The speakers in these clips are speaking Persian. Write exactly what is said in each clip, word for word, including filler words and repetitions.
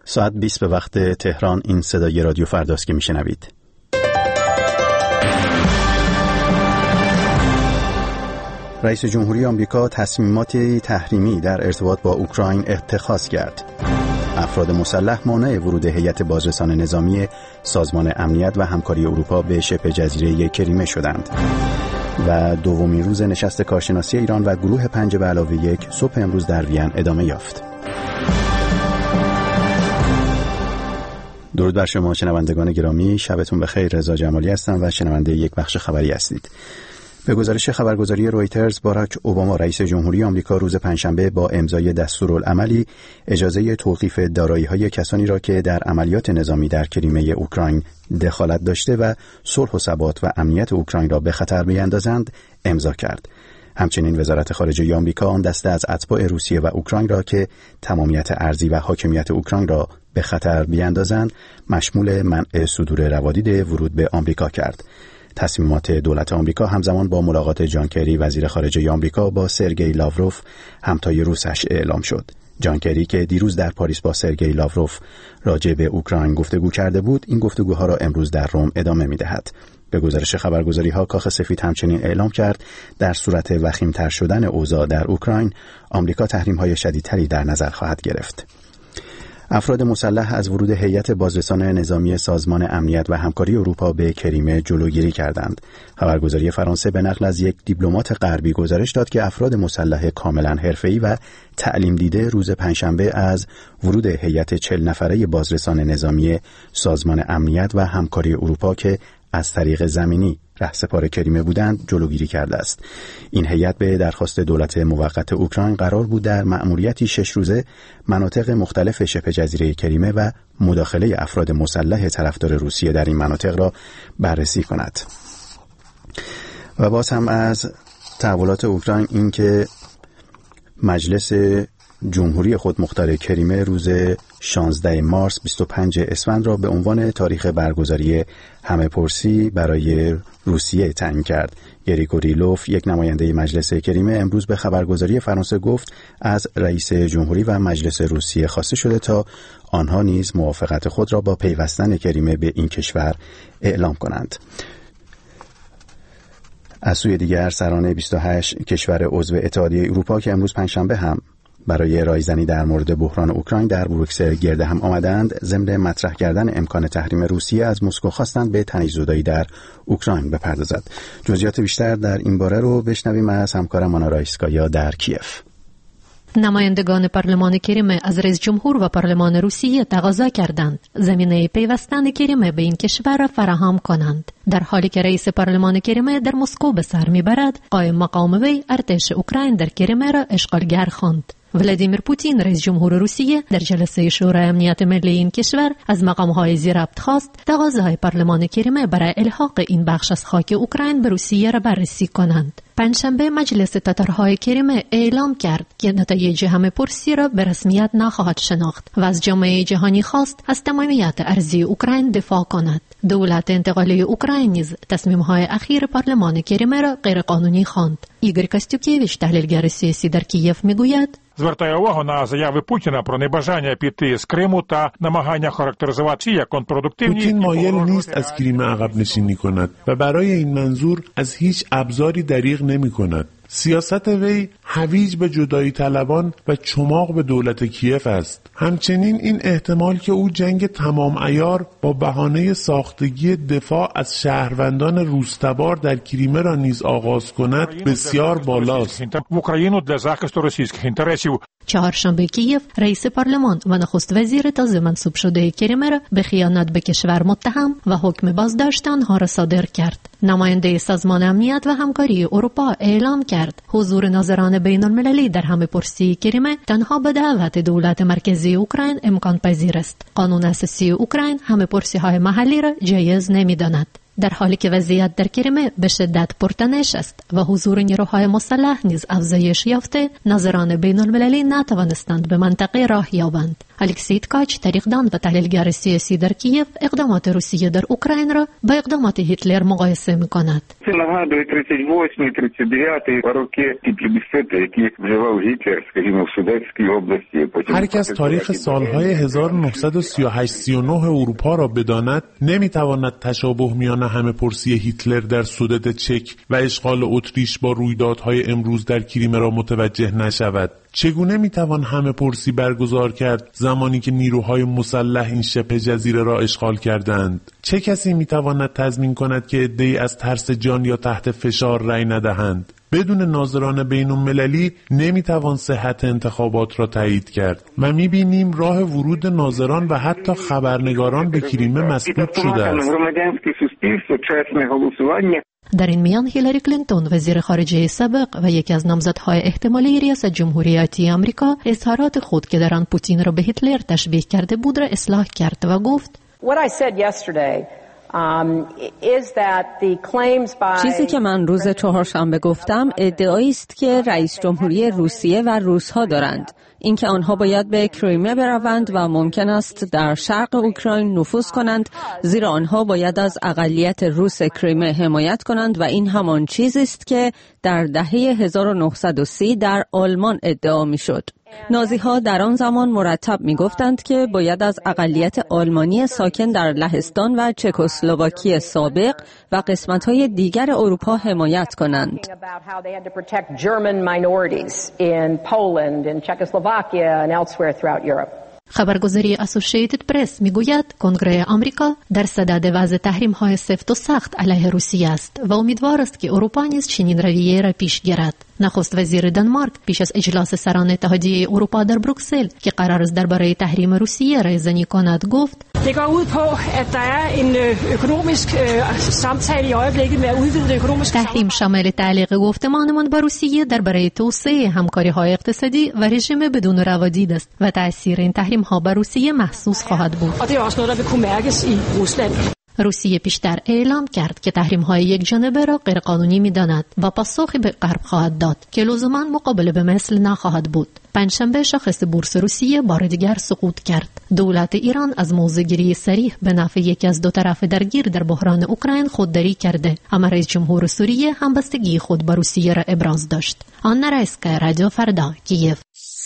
ساعت بیست به وقت تهران. این صدای رادیو فرداست که میشنوید. رئیس جمهوری آمریکا تصمیمات تحریمی در ارتباط با اوکراین اتخاذ کرد. افراد مسلح مانع ورود هیئت بازرسان نظامی سازمان امنیت و همکاری اروپا به شبه جزیره کریمه شدند. و دومین روز نشست کارشناسی ایران و گروه پنج به علاوه یک صبح امروز در وین ادامه یافت. درود بر شما شنوندگان گرامی، شبتون بخیر. رضا جمالی هستم و شنونده یک بخش خبری هستید. به گزارش خبرگزاری رویترز، باراک اوباما رئیس جمهوری آمریکا روز پنجشنبه با امضای دستورالعملی اجازه توقیف دارایی‌های کسانی را که در عملیات نظامی در کریمه اوکراین دخالت داشته و صلح و ثبات و امنیت اوکراین را به خطر بیندازند امضا کرد. همچنین وزارت خارجه آمریکا آن دسته از اتباع روسیه و اوکراین را که تمامیت ارضی و حاکمیت اوکراین را به خطر بیندازند مشمول منع صدور روادید ورود به آمریکا کرد. تصمیمات دولت آمریکا همزمان با ملاقات جان کری وزیر خارجه آمریکا با سرگئی لاوروف همتای روسش اعلام شد. جان کری که دیروز در پاریس با سرگئی لاوروف راجع به اوکراین گفتگو کرده بود، این گفتگوها را امروز در روم ادامه می‌دهد. به گزارش خبرگزاری‌ها کاخ سفید همچنین اعلام کرد در صورت وخیم‌تر شدن اوضاع در اوکراین، آمریکا تحریم‌های شدیدتری در نظر خواهد گرفت. افراد مسلح از ورود هیئت بازرسان نظامی سازمان امنیت و همکاری اروپا به کریمه جلوگیری کردند. خبرگزاری فرانسه به نقل از یک دیپلمات غربی گزارش داد که افراد مسلح کاملا حرفه‌ای و تعلیم دیده روز پنجشنبه از ورود هیئت چهل نفره بازرسان نظامی سازمان امنیت و همکاری اروپا که از طریق زمینی رهسپار کریمه بودند جلوگیری کرده است. این هیئت به درخواست دولت موقت اوکراین قرار بود در مأموریتی شش روزه مناطق مختلف شبه جزیره کریمه و مداخله افراد مسلح طرفدار روسیه در این مناطق را بررسی کند. و باز هم از تحولات اوکراین این که مجلس جمهوری خودمختار کریمه روز شانزده مارس بیست و پنج اسفند را به عنوان تاریخ برگزاری همه‌پرسی برای روسیه تعیین کرد. گریگوریلوف، یک نماینده مجلس کریمه، امروز به خبرگزاری فرانسه گفت از رئیس جمهوری و مجلس روسیه خواسته شده تا آنها نیز موافقت خود را با پیوستن کریمه به این کشور اعلام کنند. از سوی دیگر سران بیست و هشت کشور عضو اتحادیه اروپا که امروز پنجشنبه هم برای رایزنی در مورد بحران اوکراین در بروکسل گرد هم آمدند، ضمن مطرح کردن امکان تحریم روسیه از مسکو خواستند به تنش‌زدایی در اوکراین بپردازد. جزئیات بیشتر در این باره رو بشنویم از همکارم آنا رایسکایا در کیف. نمایندگان پارلمان کریمه از رئیس جمهور و پارلمان روسیه تقاضا کردند زمینه پیوستن کریمه به این کشور را فراهم کنند. در حالی که رئیس پارلمان کریمه در مسکو به سر میبرد، قائم مقام وی ارتش اوکراین در کریمه را اشغالگر خواند. ولادیمیر پوتین رئیس جمهور روسیه در جلسه شورای امنیت ملی این کشور از مقام‌های زیربط خواست تقاضای پارلمان کریمه برای الحاق این بخش از خاک اوکراین به روسیه را بررسی کنند. پنجشنبه مجلس تاتارهای کریمه اعلام کرد که نتایج همه‌پرسی را به رسمیت نخواهد شناخت و از جامعه جهانی خواست از تمامیت ارضی اوکراین دفاع کند. دولت انتقالی اوکراین نیز تصمیم‌های اخیر پارلمان کریمه را غیرقانونی خواند. ایگور کاستیوکیویچ، تحلیلگر سیاسی در کیف، میگوید: звертає увагу на заяви Путіна про небажання піти з Криму та намагання характеризувати її як контрпродуктивні. پوتین مایل نیست از کریمه عقب نشینی کند و برای این منظور از هیچ ابزاری دریغ نمی کند. سیاست وی هویج به جدایی طلبان و چماق به دولت کیف است. همچنین این احتمال که او جنگ تمام عیار با بهانه ساختگی دفاع از شهروندان روس‌تبار در کریمه را نیز آغاز کند بسیار بالاست. چهارشنبه کیف رئیس پارلمان و نخست وزیر تازه منصوب شده کریمه را به خیانت به کشور متهم و حکم بازداشت آنها را صادر کرد. نماینده سازمان امنیت و همکاری اروپا اعلام کرد حضور ناظران بین المللی در همه‌پرسی کریمه تنها به دعوت دولت مرکزی اوکراین امکان پذیر است. قانون اساسی اوکراین همه‌پرسی های محلی را جایز نمی‌داند. در حالی که وضعیت در کریمه به شدت پرتنش است و حضور نیروهای مسلح نیز افزایش یافته، ناظران بین المللی نتوانستند به منطقه راه یابند. الکسی تکاچ، تاریخ‌دان و تحلیلگر سیاسی در کیف، اقدامات روسیه در اوکراین را با اقدامات هیتلر مقایسه می‌کند. هر کس تاریخ سالهای هزار و نهصد و سی و هشت سی و نه اروپا را بداند، نمی‌تواند تشابه میان همه پرسی هیتلر در سودت چک و اشغال اتریش با رویدادهای امروز در کریمه را متوجه نشود. چگونه میتوان همه پرسی برگزار کرد زمانی که نیروهای مسلح این شبه جزیره را اشغال کردند؟ چه کسی میتواند تضمین کند که عده‌ای از ترس جان یا تحت فشار رأی ندهند؟ بدون ناظران بین المللی نمیتوان صحت انتخابات را تایید کرد و میبینیم راه ورود ناظران و حتی خبرنگاران به کریمه مسدود شده است. در این میان هیلاری کلینتون، وزیر خارجه سابق و یکی از نامزدهای احتمالی ریاست جمهوری آتی آمریکا، اظهارات خود که در آن پوتین را به هیتلر تشبیه کرده بود را اصلاح کرد و گفت: چیزی که من روز چهارشنبه گفتم ادعایی است که رئیس جمهوری روسیه و روس‌ها دارند، اینکه آنها باید به کریمه بروند و ممکن است در شرق اوکراین نفوذ کنند، زیرا آنها باید از اقلیت روس کریمه حمایت کنند و این همان چیزی است که در دهه هزار و نهصد و سی در آلمان ادعا می‌شد. نازی‌ها در آن زمان مرتب می‌گفتند که باید از اقلیت آلمانی ساکن در لهستان و چکسلواکی سابق و قسمت‌های دیگر اروپا حمایت کنند. خبرگزاری اسوسییتد پرس میگوید کنگره آمریکا در صدد وضع تحریم‌های سفت و سخت علیه روسیه است و امیدوار است که اروپا نیز چنین رویه را پیش گیرد. نخست وزیر دانمارک پیش از اجلاس سران اتحادیه اروپا در بروکسل که قرار است درباره تحریم روسیه رایزنی کند گفت: Det går ud på, at der er en økonomisk samtale i øjeblikket med at udvide det økonomiske. تحریم شامل تعلیق گفتمانمان با روسیه درباره توسعه همکاری‌های اقتصادی و رژیم بدون روادید است و تأثیر این تحریم‌ها بر روسیه محسوس خواهد بود. Og det er også noget, der vil kunne mærkes i Rusland. روسیه پیشتر اعلام کرد که تحریم‌های یک جانبه را غیرقانونی می‌داند و پاسخی به غرب خواهد داد که لزوماً مقابل به مثل نخواهد بود. پنجشنبه شاخص بورس روسیه بار دیگر سقوط کرد. دولت ایران از موضع‌گیری صریح به نفع یکی از دو طرف درگیر در بحران اوکراین خودداری کرده، اما رئیس جمهور سوریه همبستگی خود با روسیه را ابراز داشت. آنا رایسکا، رادیو فردا، کیف.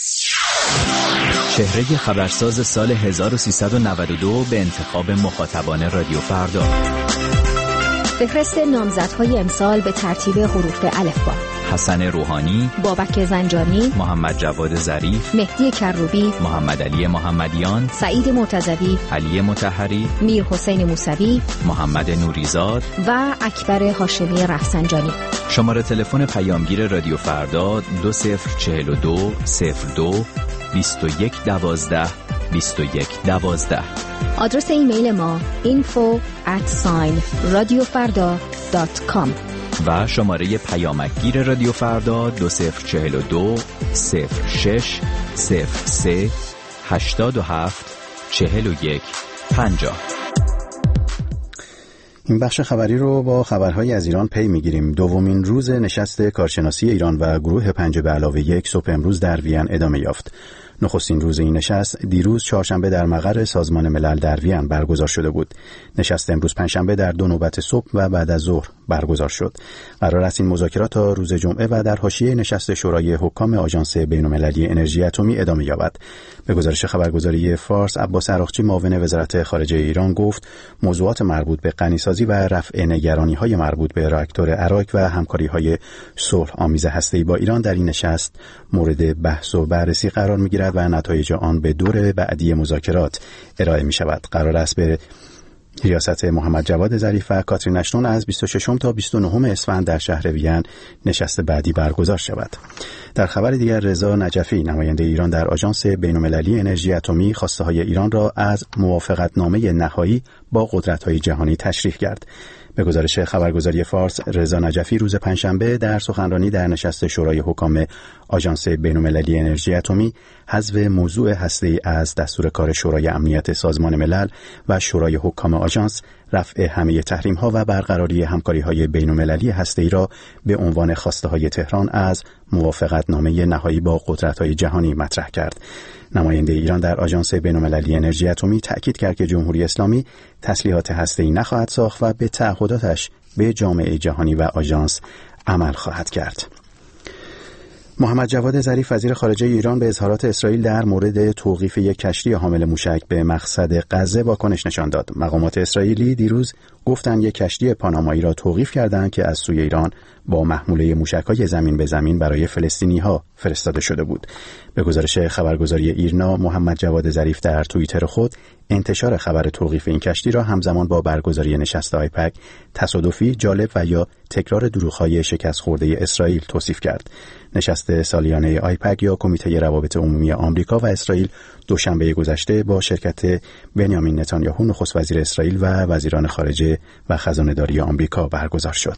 چهره خبرساز سال هزار و سیصد و نود و دو به انتخاب مخاطبان رادیو فردا. فهرست نامزدهای امسال به ترتیب حروف الفبا: حسن روحانی، بابک زنجانی، محمد جواد ظریف، مهدی کروبی، محمد علی محمدیان، سعید مرتضوی، علی مطهری، میر حسین موسوی، محمد نوریزاد و اکبر هاشمی رفسنجانی. شماره تلفن پیامگیر رادیو فردا دو صفر چهل و دو صفر دو بیست و یک دوازده بیست و یک دوازده. آدرس ایمیل ما info at radiofarda dot com و شماره پیامکگیر رادیو فردا دو صفر چهل و دو صفر شش صفر سه هشتاد و هفت چهل و یک پنجاه. این بخش خبری رو با خبرهای از ایران پی میگیریم. دومین روز نشست کارشناسی ایران و گروه پنج به علاوه یک صبح امروز در وین ادامه یافت. نخستین روز این نشست دیروز چهارشنبه در مقر سازمان ملل در وین برگزار شده بود. نشست امروز پنجشنبه در دو نوبت صبح و بعد از ظهر برگزار شد. قرار است این مذاکرات تا روز جمعه و در حاشیه نشست شورای حکام آژانس بین‌المللی انرژی اتمی ادامه یابد. به گزارش خبرگزاری فارس، عباس عراقچی معاون وزارت خارجه ایران گفت موضوعات مربوط به غنیسازی و رفع نگرانی‌های مربوط به راکتور اراک و همکاری‌های صلح آمیز هسته‌ای با ایران در این نشست مورد بحث و بررسی قرار می‌گیرد و نتایج آن به دور بعدی مذاکرات ارائه می‌شود. قرار است به ریاست محمد جواد ظریف و کاترین اشتون از بیست و ششم تا بیست و نهم اسفند در شهر وین نشست بعدی برگزار شود. در خبر دیگر، رضا نجفی نماینده ایران در آژانس بین‌المللی انرژی اتمی خواسته‌های ایران را از موافقتنامه نهایی با قدرت‌های جهانی تشریح کرد. به به گزارش خبرگزاری فارس، رضا نجفی روز پنجشنبه در سخنرانی در نشست شورای حکام آژانس بین‌المللی انرژی اتمی حذف موضوع هسته‌ای از دستور کار شورای امنیت سازمان ملل و شورای حکام آژانس، رفع همه تحریم‌ها و برقراری همکاری‌های بین‌المللی هسته‌ای را به عنوان خواسته‌های تهران از موافقتنامه نهایی با قدرت‌های جهانی مطرح کرد. نماینده ایران در آژانس بین‌المللی انرژی اتمی تأکید کرد که جمهوری اسلامی تسلیحات هسته‌ای نخواهد ساخت و به تعهداتش به جامعه جهانی و آژانس عمل خواهد کرد. محمد جواد ظریف وزیر خارجه ایران به اظهارات اسرائیل در مورد توقیف یک کشتی حامل موشک به مقصد غزه واکنش نشان داد. مقامات اسرائیلی دیروز گفتند یک کشتی پانامایی را توقیف کردند که از سوی ایران با محموله موشک‌های زمین به زمین برای فلسطینی‌ها فرستاده شده بود. به گزارش خبرگزاری ایرنا، محمد جواد ظریف در توییتر خود انتشار خبر توقیف این کشتی را همزمان با برگزاری نشست آیپک تصادفی، جالب و یا تکرار دروغ‌های شکست خورده اسرائیل توصیف کرد. نشست سالیانه آیپک یا کمیته روابط عمومی آمریکا و اسرائیل دوشنبه گذشته با شرکت بنیامین نتانیاهو نخست وزیر اسرائیل و وزیران خارجه و خزانه‌داری آمریکا برگزار شد.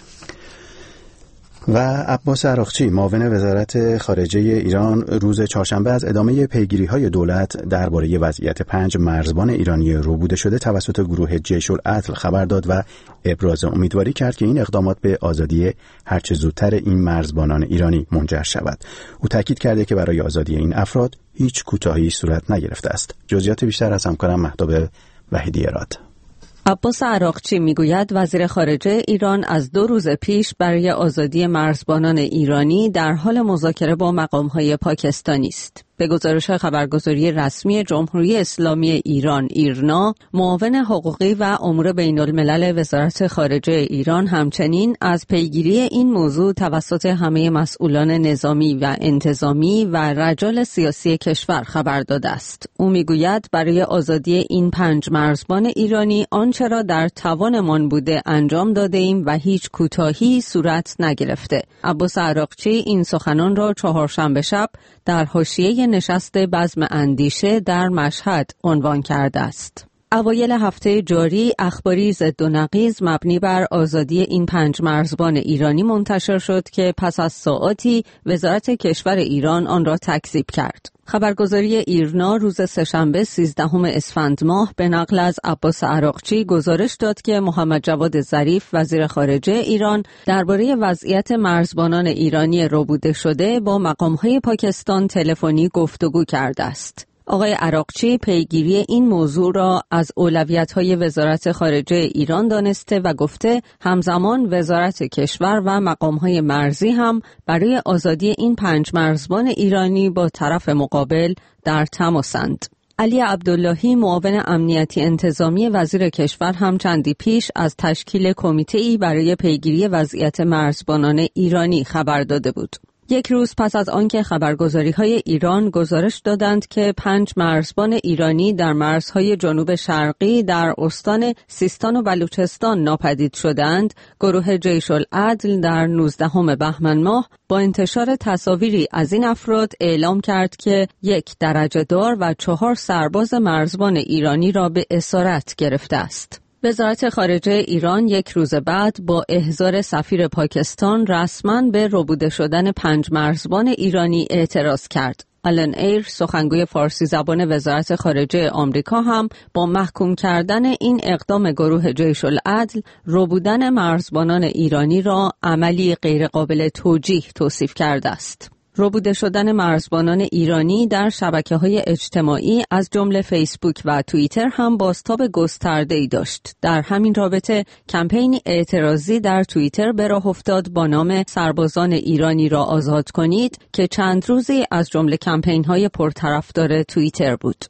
و عباس عراقچی معاون وزارت خارجه ایران روز چهارشنبه از ادامه پیگیری‌های دولت درباره وضعیت پنج مرزبان ایرانی ربوده شده توسط گروه جیش العدل خبر داد و ابراز امیدواری کرد که این اقدامات به آزادی هرچه زودتر این مرزبانان ایرانی منجر شود. او تاکید کرده که برای آزادی این افراد هیچ کوتاهی صورت نگرفته است. جزئیات بیشتر از همکارم مهتاب وحیدی اراد. عباس عراقچی میگوید وزیر خارجه ایران از دو روز پیش برای آزادی مرزبانان ایرانی در حال مذاکره با مقام‌های پاکستانی است. به گزارش خبرگزاری رسمی جمهوری اسلامی ایران ایرنا، معاون حقوقی و امور بین الملل وزارت خارجه ایران همچنین از پیگیری این موضوع توسط همه مسئولان نظامی و انتظامی و رجال سیاسی کشور خبر داده است. او میگوید برای آزادی این پنج مرزبان ایرانی آنچه را در توانمان بوده انجام داده ایم و هیچ کوتاهی صورت نگرفته. عباس عراقچی این سخنان را چهارشنبه شب در حاشیه نشست بزم اندیشه در مشهد عنوان کرده است. اوایل هفته جاری اخباری ضد و نقیض مبنی بر آزادی این پنج مرزبان ایرانی منتشر شد که پس از ساعاتی وزارت کشور ایران آن را تکذیب کرد. خبرگزاری ایرنا روز سه‌شنبه سیزدهم اسفند ماه به نقل از عباس عراقچی گزارش داد که محمد جواد ظریف وزیر خارجه ایران درباره وضعیت مرزبانان ایرانی ربوده شده با مقام‌های پاکستان تلفنی گفتگو کرده است. آقای عراقچی پیگیری این موضوع را از اولویت‌های وزارت خارجه ایران دانسته و گفته همزمان وزارت کشور و مقام‌های مرزی هم برای آزادی این پنج مرزبان ایرانی با طرف مقابل در تماسند. علی عبداللهی معاون امنیتی انتظامی وزیر کشور هم چندی پیش از تشکیل کمیته‌ای برای پیگیری وضعیت مرزبانان ایرانی خبر داده بود. یک روز پس از آنکه خبرگزاری‌های ایران گزارش دادند که پنج مرزبان ایرانی در مرزهای جنوب شرقی در استان سیستان و بلوچستان ناپدید شدند، گروه جیش العدل در نوزدهم بهمن ماه با انتشار تصاویری از این افراد اعلام کرد که یک درجه دار و چهار سرباز مرزبان ایرانی را به اسارت گرفته است. وزارت خارجه ایران یک روز بعد با احضار سفیر پاکستان رسما به ربوده شدن پنج مرزبان ایرانی اعتراض کرد. آلن ایر سخنگوی فارسی زبان وزارت خارجه آمریکا هم با محکوم کردن این اقدام گروه جیش العدل ربودن مرزبانان ایرانی را عملی غیرقابل توجیه توصیف کرده است. ربوده شدن مرزبانان ایرانی در شبکه‌های اجتماعی از جمله فیسبوک و توییتر هم بازتاب گسترده‌ای داشت. در همین رابطه کمپینی اعتراضی در توییتر به راه افتاد با نام سربازان ایرانی را آزاد کنید که چند روزی از جمله کمپین‌های پرطرفدار توییتر بود.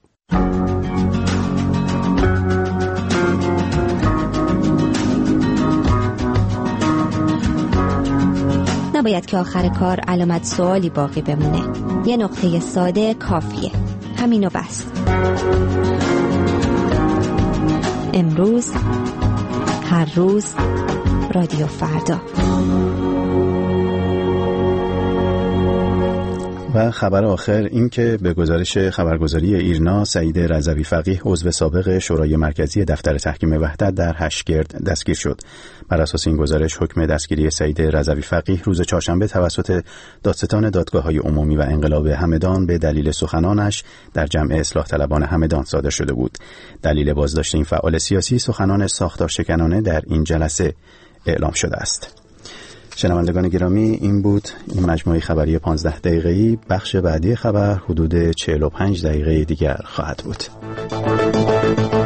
نباید که آخر کار علامت سوالی باقی بمونه. یه نقطه ساده کافیه. همینو بس. امروز، هر روز، رادیو فردا. و خبر آخر این که به گزارش خبرگزاری ایرنا سعید رضوی فقیه عضو سابق شورای مرکزی دفتر تحکیم وحدت در هشتگرد دستگیر شد. بر اساس این گزارش حکم دستگیری سعید رضوی فقیه روز چهارشنبه توسط دادستان دادگاه‌های عمومی و انقلاب همدان به دلیل سخنانش در جمع اصلاح طلبان همدان صادر شده بود. دلیل بازداشت این فعال سیاسی سخنان ساختارشکنانه در این جلسه اعلام شده است. شنوندگان گرامی، این بود این مجموعه خبری پانزده دقیقه‌ای. بخش بعدی خبر حدود چهل و پنج دقیقه دیگر خواهد بود.